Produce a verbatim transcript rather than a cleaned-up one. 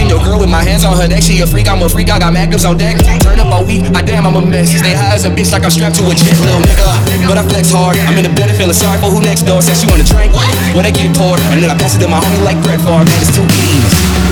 fucking your girl with my hands on her neck. She a freak, I'm a freak, I got magnums on deck. Turn up all week, I damn, I'm a mess. Stay high as a bitch like I'm strapped to a jet, little nigga. But I flex hard, I'm in the bed feeling sorry for who next door. Said she wanna drink, when they get poured, and then I pass it to my homie like Brett Favre. Man, it's too easy.